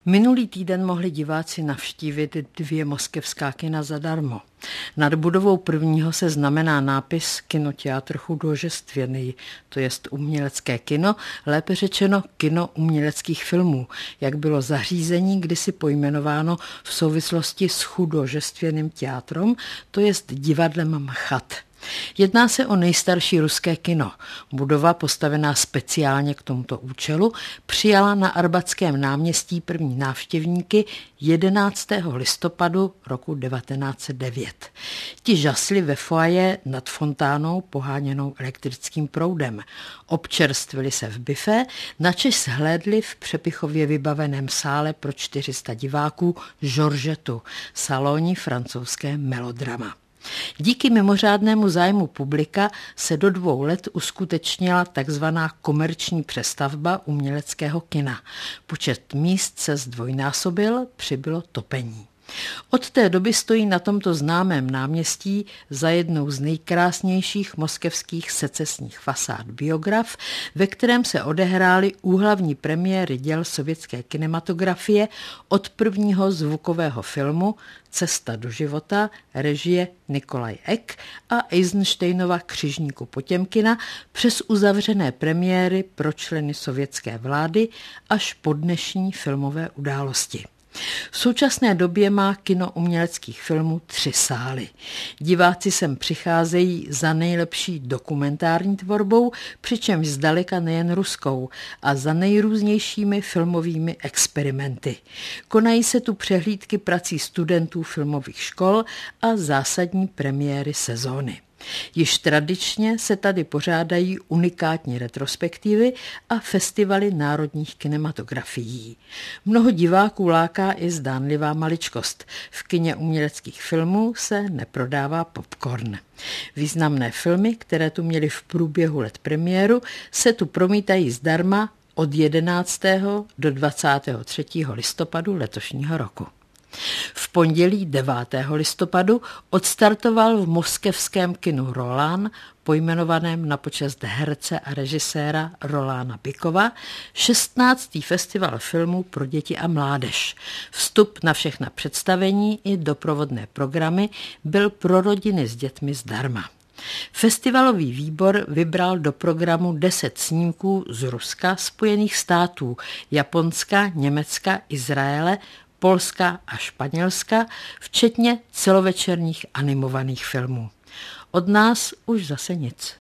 Minulý týden mohli diváci navštívit 2 moskevská kina zadarmo. Nad budovou prvního se znamená nápis Kinoteatr chudожественный, to jest umělecké kino, lépe řečeno kino uměleckých filmů, jak bylo zařízení kdysi pojmenováno v souvislosti s chudожественным teatrem, to jest divadlem MCHAT. Jedná se o nejstarší ruské kino. Budova, postavená speciálně k tomuto účelu, přijala na Arbatském náměstí první návštěvníky 11. listopadu roku 1909. Ti žasli ve foaje nad fontánou poháněnou elektrickým proudem. Občerstvili se v bifé, načež shlédli v přepichově vybaveném sále pro 400 diváků Georgetu, salonní francouzské melodrama. Díky mimořádnému zájmu publika se do 2 let uskutečnila takzvaná komerční přestavba uměleckého kina. Počet míst se zdvojnásobil, přibylo topení. Od té doby stojí na tomto známém náměstí za jednou z nejkrásnějších moskevských secesních fasád biograf, ve kterém se odehrály úhlavní premiéry děl sovětské kinematografie od prvního zvukového filmu Cesta do života režie Nikolaj Ek a Eisensteinova Křižníku Potěmkina přes uzavřené premiéry pro členy sovětské vlády až po dnešní filmové události. V současné době má kino uměleckých filmů 3 sály. Diváci sem přicházejí za nejlepší dokumentární tvorbou, přičemž zdaleka nejen ruskou, a za nejrůznějšími filmovými experimenty. Konají se tu přehlídky prací studentů filmových škol a zásadní premiéry sezóny. Již tradičně se tady pořádají unikátní retrospektivy a festivaly národních kinematografií. Mnoho diváků láká i zdánlivá maličkost. V kině uměleckých filmů se neprodává popcorn. Významné filmy, které tu měly v průběhu let premiéru, se tu promítají zdarma od 11. do 23. listopadu letošního roku. V pondělí 9. listopadu odstartoval v moskevském kinu Rolán, pojmenovaném na počest herce a režiséra Rolána Bykova, 16. festival filmů pro děti a mládež. Vstup na všechna představení i doprovodné programy byl pro rodiny s dětmi zdarma. Festivalový výbor vybral do programu 10 snímků z Ruska, Spojených států, Japonska, Německa, Izraele, Polska a Španělska, včetně celovečerních animovaných filmů. Od nás už zase nic.